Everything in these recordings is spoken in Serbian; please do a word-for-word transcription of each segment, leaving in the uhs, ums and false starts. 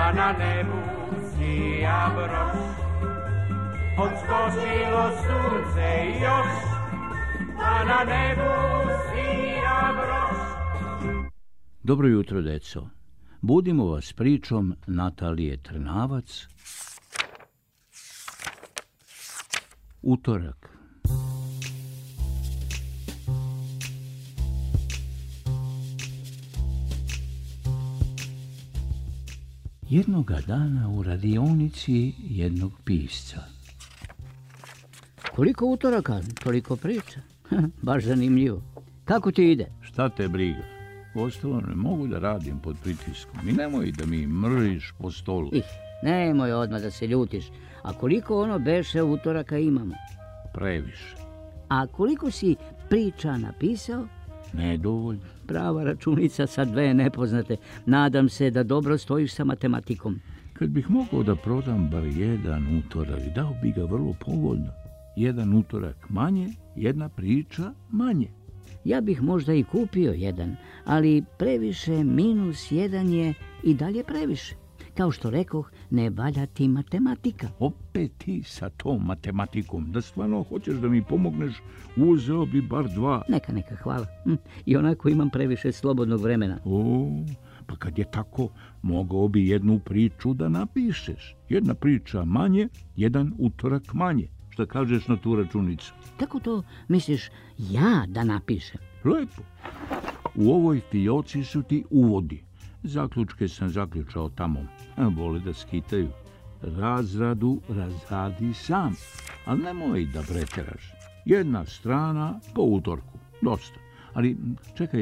pa na nebu sija broš. Odskočilo sunce još, pa na nebu sija broš. Dobro jutro, deco. Budimo vas pričom Natalije Trnavac. Utorak. Jednoga dana u radionici jednog pisca. Koliko utoraka, toliko priča. Baš zanimljivo. Kako ti ide? Šta te briga? Ostalo ne mogu da radim pod pritiskom. I nemoj da mi mržiš po stolu. Ih, nemoj odmah da se ljutiš. A koliko ono beše utoraka imamo? Previše. A koliko si priča napisao? Nedovoljno. Prava računica sa dve nepoznate. Nadam se da dobro stojiš sa matematikom. Kad bih mogao da prodam bar jedan utorak, dao bi ga vrlo povoljno. Jedan utorak manje, jedna priča manje. Ja bih možda i kupio jedan, ali previše minus jedan je i dalje previše. Kao što rekoh, ne valja ti matematika. Opet ti sa tom matematikom. Da stvarno hoćeš da mi pomogneš, uzeo bi bar dva. Neka, neka, hvala. Hm, I onako imam previše slobodnog vremena. O, pa kad je tako, mogao bi jednu priču da napišeš. Jedna priča manje, jedan utorak manje. Šta kažeš na tu računicu? Kako to misliš ja da napišem? Lepo. U ovoj fioci su ti uvodi. Zaključke sam zaključao tamo. Vole da skitaju. Razradu razradi sam. Ali nemoj da preteraš. Jedna strana po utorku. Dosta. Ali čekaj.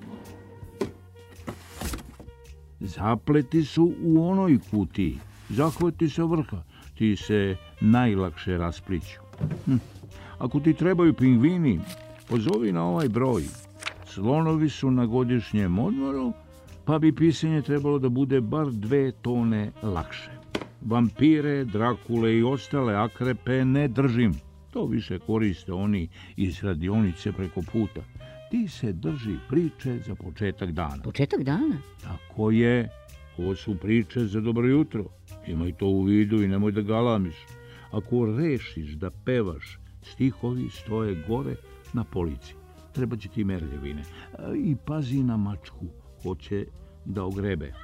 Zapleti su u onoj kutiji. Zahvati se vrha. Ti se najlakše raspliću. Hm. Ako ti trebaju pingvini, pozovi na ovaj broj. Slonovi su na godišnjem odmoru, pa bi pisanje trebalo da bude bar dve tone lakše. Vampire, Drakule i ostale akrepe ne držim. To više koriste oni iz radionice preko puta. Ti se drži priče za početak dana. Početak dana? Tako je. Ovo su priče za dobro jutro. Imaj to u vidu i nemoj da galamiš. Ako rešiš da pevaš, stihovi stoje gore na polici. Treba će ti merljevine. I pazi na mačku. Hoće da ogrebe.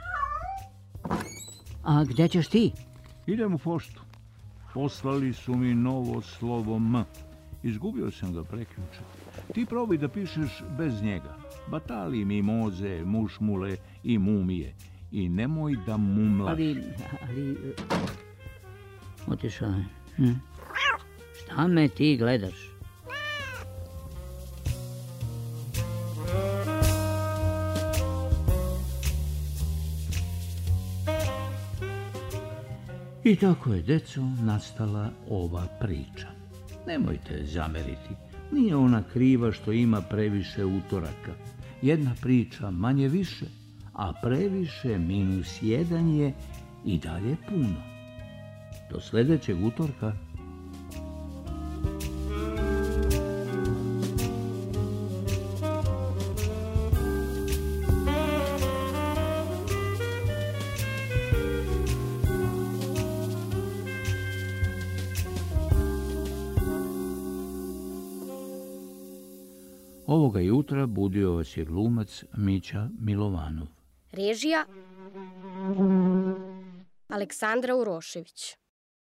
A gde ćeš ti? Idem u poštu. Poslali su mi novo slovo M. Izgubio sam ga prekjuče. Ti probaj da pišeš bez njega. Batali, mimoze, mušmule i mumije. I nemoj da mumlaš. Ali, ali... Otišao je. Hm? Šta me ti gledaš? I tako je, deco, nastala ova priča. Nemojte zameriti. Nije ona kriva što ima previše utoraka. Jedna priča manje više, a previše minus jedan je i dalje puno. Do sljedećeg utorka. Ovoga jutra budio vas je glumac Mića Milovanov. Režija Aleksandra Urošević.